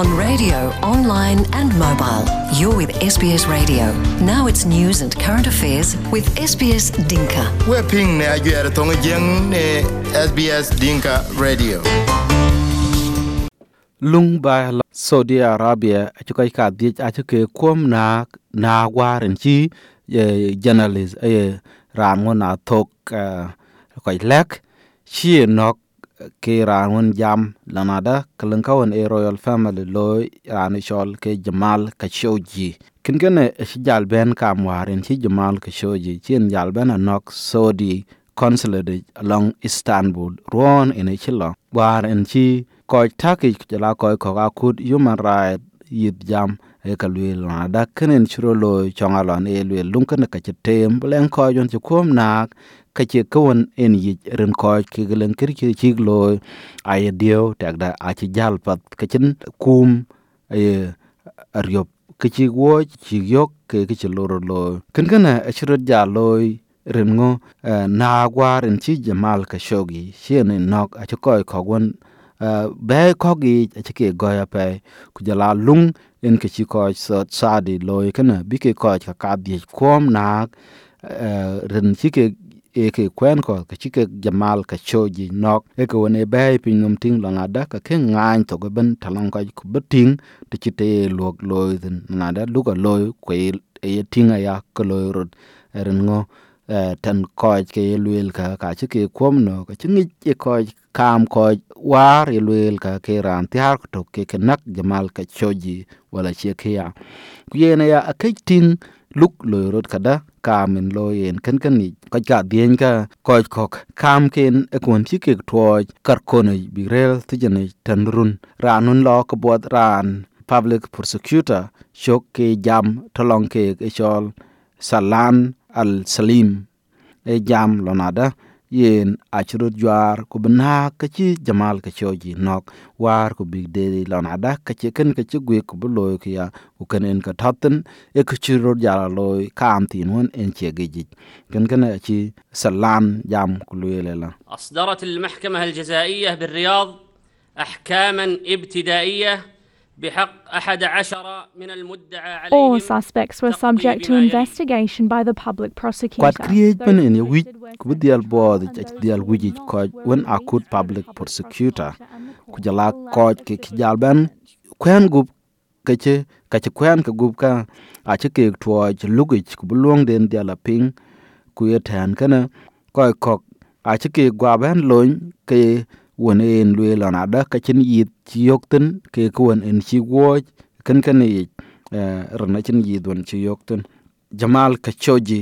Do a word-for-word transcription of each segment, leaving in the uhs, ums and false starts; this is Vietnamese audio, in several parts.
on radio, online and mobile. You're with S B S Radio. Now it's news and current affairs with S B S Dinka. We're ping ne ajuere tonga jeng ne S B S Dinka Radio. Lung ba Saudi Arabia achukai ka diech achuke kwom na na warin chi journalist eh rangon na tok kai lek chi nok ke rangon jam lanada kalankawan e royal family loy ranishol ke Jamal Khashoggi kinkene shijal ben kamwarin chi Jamal Khashoggi chin jal ben nok Saudi consulate along Istanbul ron in a chilla war en chi koi taki jala koi koga kud human right yid jam e kalwil na da kenen churo loy chongalon e lwel lunkan ka chetem blen ko jon chukom nak ka che kawon en yid ren ko ki glen kirki chig loy ay dio tagda a chi jal pat ka chin kum e aryop ka chi wo chi yok ke ki loro loy ken kana churo jal loy rengo na gwarin chi Jamal Khashoggi chen nok a chkoy kogon be kogi chike goya pe kujala lung en ke chi ko Saudi loy kana bike ko ka ka di kom nak ren chike e ke kwen ko ka chike Jamal Khashoggi nok e ko ne be pinum ting langada ka ke ngain to go ben talong ka ku beting te chite lok loy den ngada luka loy ko e tinga ya ko loy rod ren ngo tan ko ke luel ka ka chike kom no ka chingi e ko kam ko war yelwel ka ke ran tiar to ke kenak Jamal Khashoggi wala chekia kuyena ya akiting luk loyrot kada kamen loyen kan kan ni ka ka dien ka ko ko kam ken e kon ti ke twoj kar kono birel tijene tanrun ranun lo ko bod ran public prosecutor shok ke jam tolong ke e chol Salan Al Salim e jam lonada yen achurut juar ku bina kachi Jamal Khashoggi nok war ku big day lanada kachi ken kachi gwe ku buloy kya ku kenen ka taten e kuchurut jara loy kam tin won en chegeji ken ken achi Salan jam ku lelela. أصدرت المحكمة الجزائية بالرياض أحكاما ابتدائية بحق أحد عشر من المدعى عليهم. All suspects were subject to investigation by the public prosecutor. Quite create ben in a week with the board the alwiji court when a court public prosecutor kujala court ke kijalban kwen gup kache kache kwen ka gup ka a chike twoj lugich ku bulong den dia la ping ku yetan kana koy kok a chike gwaben loñ ke wone en lwe lanada kachin yit chiyokten ke kwon en chiwoj kan kan ni rana chin yit won chiyokten Jamal Khashoggi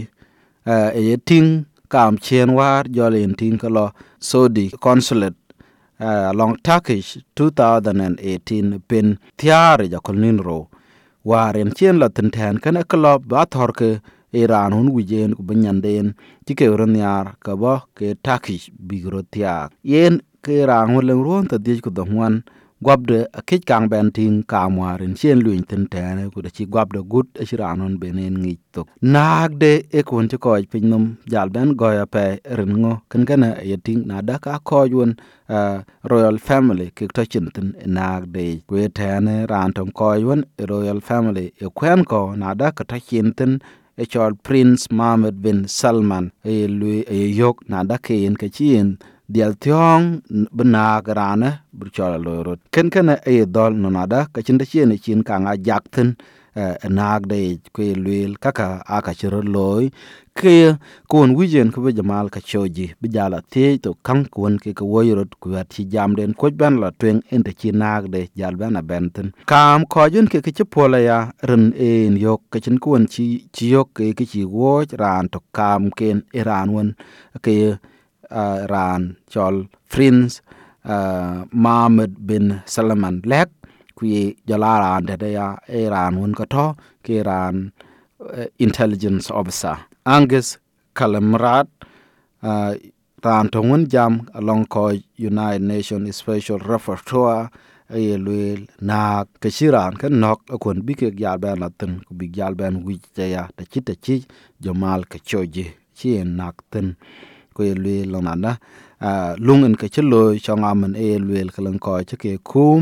e yeting kam chen war jolen ting kalo Saudi consulate along Turkish twenty eighteen pen tiare jakolnin ro waren chen la ten kan kalo ba thorke Iran hun wijen ku banyanden tike ron yar ka ba ke Turkish bigro tiak yen ke rang won ron ta di ku dongwan gwabde akich kang ben ting kamwarin chen luin ten tane ku da chi gwabde gut ashiranon benen ngi tok nagde e kun ti ko pinnum jal ben goya pe rengo kan kana yeting na da ka ko yun royal family ke to chinten nagde ku tane ran ton ko yun royal family e kwen ko na da ka ta chinten e chol Prince Mohammed bin Salman e lui e yok na da ke en ka chin dial tiong bena garana burchola loyrot ken ken e dol nonada ka chinda chene chin kanga jakten nag de ke luil kaka aka chiro loy ke kon wijen ko Jamal Khashoggi bijala te to kan kon ke ko woyrot ku ati jamden ko ban la twen ente chi nag de jal bana benten kam ko jun ke ke pola ya ren en yok ka chin kon chi chi yok ke ke chi wo ran to kam ken iran won ke Uh, ran chol Prince uh, Mohammed bin Salman lek kui jalara de ya Iran won ko to ki ran uh, intelligence officer Angus Kalamrat uh, ran to won jam along ko United Nations special rapporteur ay luel na kashiran kan nok akon bi ke gal ban latin ku bi gal ban wi ya ta chi ta chi Jamal Khashoggi chi nak tin ko lwe lonanda lungen ke chlo chonga man e lwe kalan ko chike kum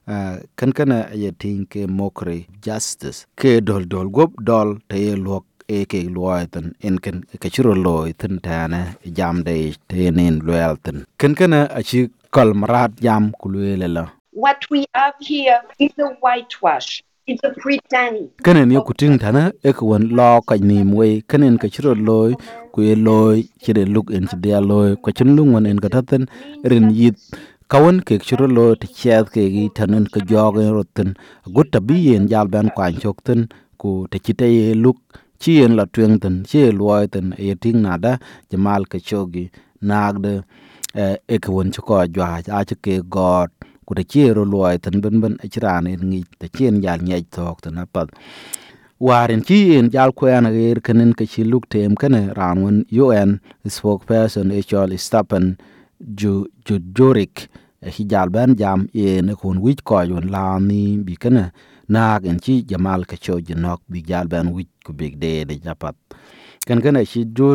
kan kana ya tin ke mockery justice ke dol dol gop dol te lok e ke loiten in kan ke chiro loiten tane jam de tenin loyalten kan kana a chi kalmarat jam kulwelela. What we have here is a whitewash. It's a pretend. Kanen yo kuting tana ekwan lo ka nim we kanen ka chiro loy ku ye loy chire look in dia loy ko chin lung wan en gataten rin yit kawan ke chiro loy te chat ke gi tanen ka jog roten gutta bi yen jal ban kwan chokten ku te chite ye look chi en la twengten chi loy ten ye ting nada jamal ka chogi nagde ekwan chko jwa a chke god ku te chiro loy ten ben ben achran en ngi te chen jal nyai tok ten apad waren chi en jal kwen er kenen ke chi luk tem kene ranwen U N spokesperson Echol Stapen ju ju Jorik hi jal ban jam en kun wich ko yon la ni bi kene nag en chi jamal ka cho jinok bi jal ban wich ku big day de japat. The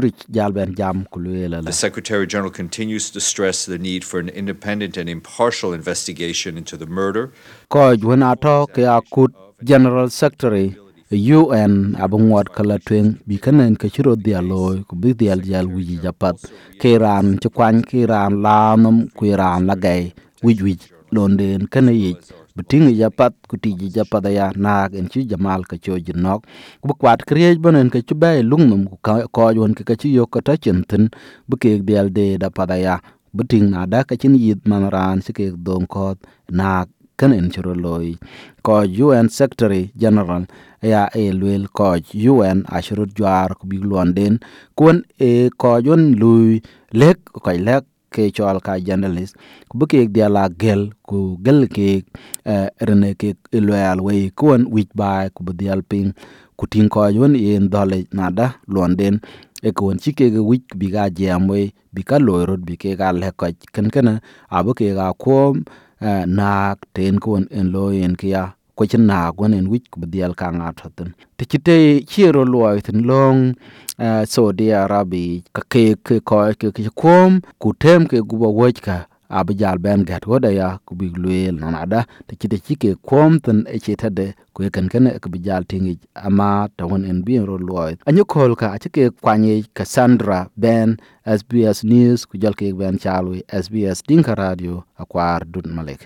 Secretary General continues to stress the need for an independent and impartial investigation into the murder. Koj when I talk akut General Secretary U N abungwat kala twing bikanen kachiro dialoy ku bi dial dial wi japat kiran chukwan kiran lanum kiran lagay wij wij londen kanayich beting japat kutiji japadaya nag en chi jamal ka choji nok bukwat kriej bonen ka chubay lungnum ko yon ka chi yo ka tachinten buke dial de da padaya beting nada ka chin yid manran sike don ko nag kanen chiro loy ko U N Secretary General ya elwel ko U N ashurut jwar ku bi londen kon e ko yon lui lek ko lek ke chol ka journalist ku buke dia la gel ku gel ke rene ke loyal way kon wich by ku dial ping ku tin ko yon en dole nada londen e kon chike ge wich bi ga jam way bi ka loyrod bi ke ga le ko ken ken abuke ga kom na ten kon en loyen kia ko chen na gon en wich ku dial ka ngatoten te chite chiro loyten long so dia rabi ka ke ke ko ke kom ku tem ke gubo wojka abjal ben gat woda ya ku big luel nada te chite chike kom ten e chetade ku ken ken ke bijal tingi ama tawon en bi ro loy anyo kol ka chike kwanye Cassandra Ben S B S News ku jal ke ben chalwi S B S Dinka Radio akwar dun malek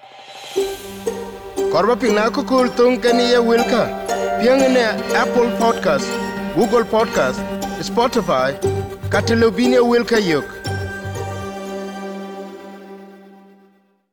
korba pina ko kul tung kani ya wilka piangene Apple Podcast, Google Podcast, Spotify, Catalobina wilka yok